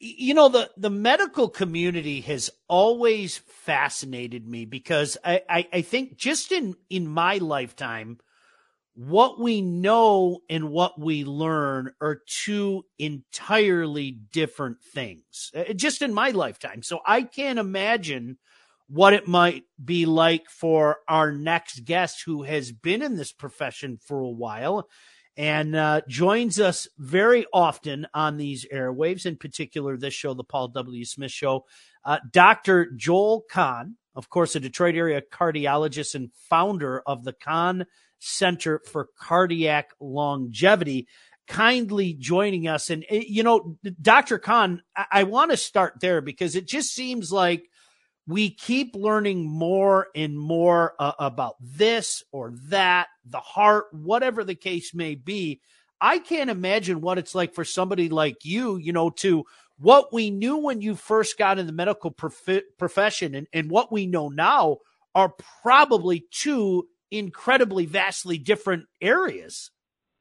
The medical community has always fascinated me because I think just in my lifetime, what we know and what we learn are two entirely different things, just in my lifetime. So I can't imagine what it might be like for our next guest who has been in this profession for a while and joins us very often on these airwaves, in particular this show, the Paul W. Smith Show. Dr. Joel Kahn, of course, a Detroit area cardiologist and founder of the Kahn Center for Cardiac Longevity, kindly joining us. And, Dr. Kahn, I want to start there because it just seems like we keep learning more and more about this or that, the heart, whatever the case may be. I can't imagine what it's like for somebody like you, to what we knew when you first got in the medical profession and what we know now are probably two incredibly vastly different areas.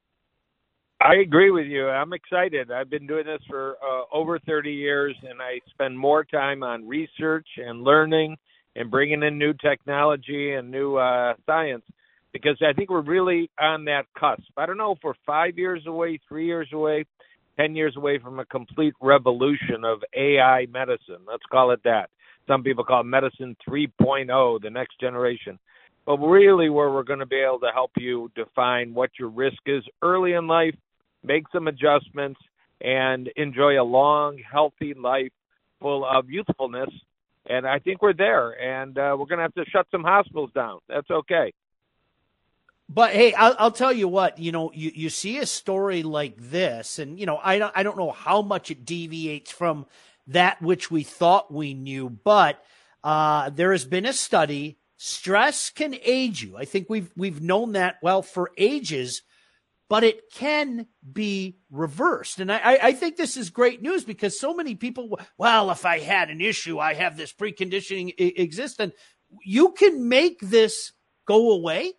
I agree with you. I'm excited. I've been doing this for over 30 years, and I spend more time on research and learning and bringing in new technology and new science because I think we're really on that cusp. I don't know if we're 5 years away, 3 years away, 10 years away from a complete revolution of AI medicine. Let's call it that. Some people call it medicine 3.0, the next generation. But really where we're going to be able to help you define what your risk is early in life, make some adjustments, and enjoy a long, healthy life full of youthfulness. And I think we're there. And we're going to have to shut some hospitals down. That's okay. But hey, I'll tell you what, you see a story like this, and I don't know how much it deviates from that which we thought we knew, but there has been a study. Stress can age you. I think we've known that well for ages, but it can be reversed. And I think this is great news because so many people, well, if I had an issue, I have this preconditioning existent. You can make this go away.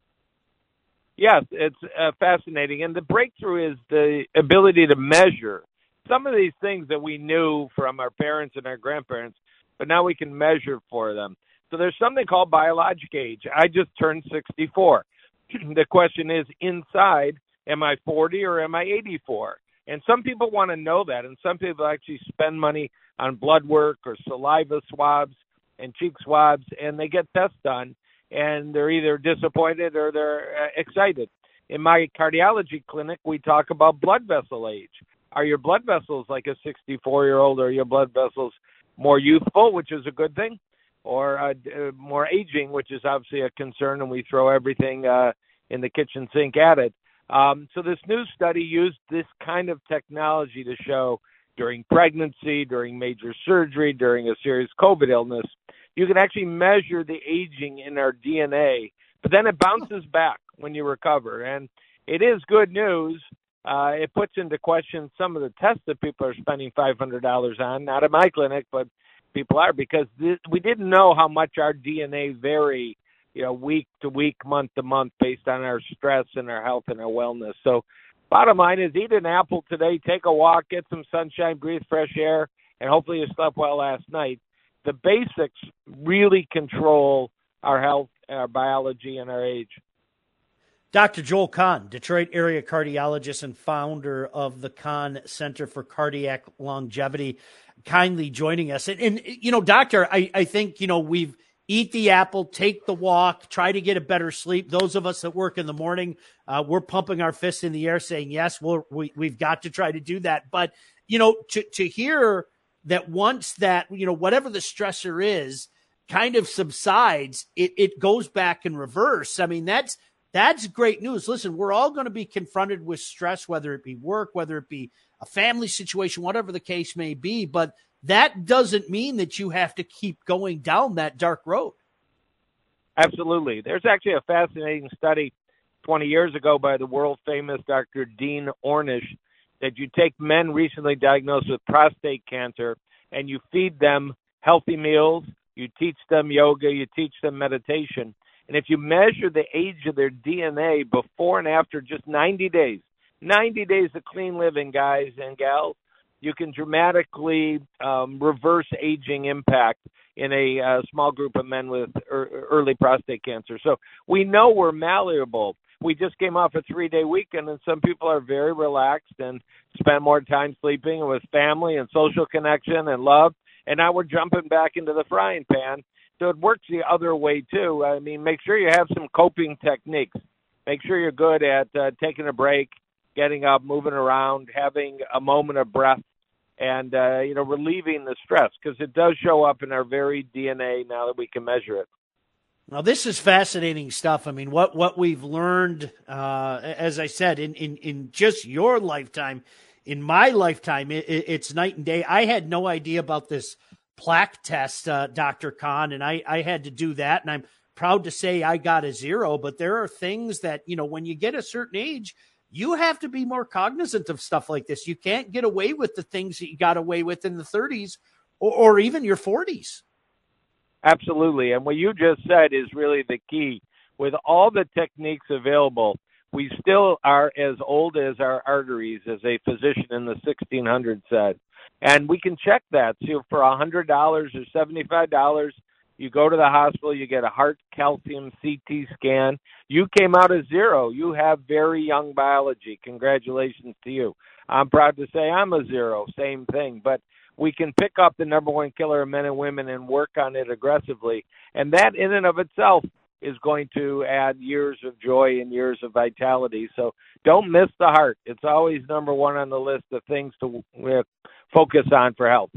Yes, it's fascinating. And the breakthrough is the ability to measure some of these things that we knew from our parents and our grandparents, but now we can measure for them. So there's something called biologic age. I just turned 64. The question is, inside, am I 40 or am I 84? And some people want to know that, and some people actually spend money on blood work or saliva swabs and cheek swabs, and they get tests done, and they're either disappointed or they're excited. In my cardiology clinic, we talk about blood vessel age. Are your blood vessels like a 64-year-old, or are your blood vessels more youthful, which is a good thing, or more aging, which is obviously a concern, and we throw everything in the kitchen sink at it. So this new study used this kind of technology to show during pregnancy, during major surgery, during a serious COVID illness, you can actually measure the aging in our DNA, but then it bounces back when you recover. And it is good news. It puts into question some of the tests that people are spending $500 on, not at my clinic, but people are, because we didn't know how much our DNA vary, week to week, month to month, based on our stress and our health and our wellness. So bottom line is, eat an apple today, take a walk, get some sunshine, breathe fresh air, and hopefully you slept well last night. The basics really control our health, our biology, and our age. Dr. Joel Kahn, Detroit area cardiologist and founder of the Kahn Center for Cardiac Longevity, kindly joining us. And doctor, I think, we've eat the apple, take the walk, try to get a better sleep. Those of us that work in the morning, we're pumping our fists in the air saying, yes, we've got to try to do that. But, to hear that once that, whatever the stressor is kind of subsides, it goes back in reverse. I mean, that's great news. Listen, we're all going to be confronted with stress, whether it be work, whether it be a family situation, whatever the case may be. But that doesn't mean that you have to keep going down that dark road. Absolutely. There's actually a fascinating study 20 years ago by the world-famous Dr. Dean Ornish that you take men recently diagnosed with prostate cancer and you feed them healthy meals, you teach them yoga, you teach them meditation. And if you measure the age of their DNA before and after just 90 days of clean living, guys and gals, you can dramatically reverse aging impact in a small group of men with early prostate cancer. So we know we're malleable. We just came off a 3-day weekend, and some people are very relaxed and spend more time sleeping and with family and social connection and love. And now we're jumping back into the frying pan. So it works the other way, too. I mean, make sure you have some coping techniques. Make sure you're good at taking a break, getting up, moving around, having a moment of breath, and, relieving the stress, because it does show up in our very DNA now that we can measure it. Now, this is fascinating stuff. I mean, what we've learned, as I said, in just your lifetime, in my lifetime, it's night and day. I had no idea about this plaque test, Dr. Kahn, and I had to do that, and I'm proud to say I got a 0, but there are things that, when you get a certain age, you have to be more cognizant of stuff like this. You can't get away with the things that you got away with in the 30s or even your 40s. Absolutely. And what you just said is really the key. With all the techniques available, we still are as old as our arteries, as a physician in the 1600s said. And we can check that. So for $100 or $75, you go to the hospital, you get a heart calcium CT scan. You came out as 0. You have very young biology. Congratulations to you. I'm proud to say I'm a 0. Same thing. But we can pick up the number one killer of men and women and work on it aggressively. And that in and of itself is going to add years of joy and years of vitality. So don't miss the heart. It's always number one on the list of things to focus on for health.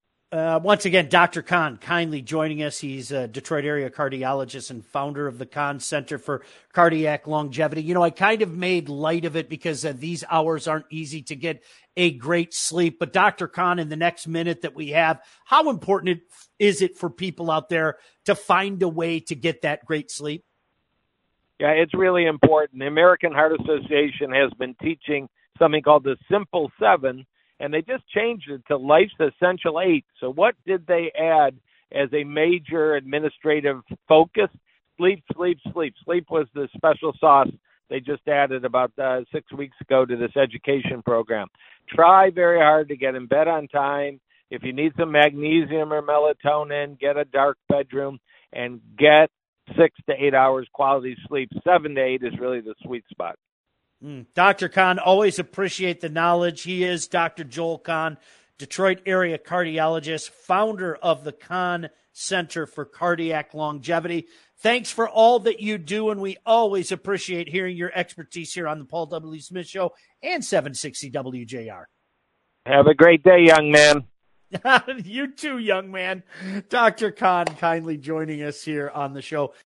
Once again, Dr. Kahn kindly joining us. He's a Detroit area cardiologist and founder of the Kahn Center for Cardiac Longevity. I kind of made light of it because these hours aren't easy to get a great sleep. But Dr. Kahn, in the next minute that we have, how important is it for people out there to find a way to get that great sleep? Yeah, it's really important. The American Heart Association has been teaching something called the Simple 7, and they just changed it to Life's Essential 8. So what did they add as a major administrative focus? Sleep, sleep, sleep. Sleep was the special sauce they just added about 6 weeks ago to this education program. Try very hard to get in bed on time. If you need some magnesium or melatonin, get a dark bedroom and get 6 to 8 hours quality sleep. 7 to 8 is really the sweet spot. Dr. Kahn, always appreciate the knowledge. He is Dr. Joel Kahn, Detroit area cardiologist, founder of the Kahn Center for Cardiac Longevity. Thanks for all that you do, and we always appreciate hearing your expertise here on the Paul W. Smith Show and 760 WJR. Have a great day, young man. You too, young man. Dr. Kahn kindly joining us here on the show.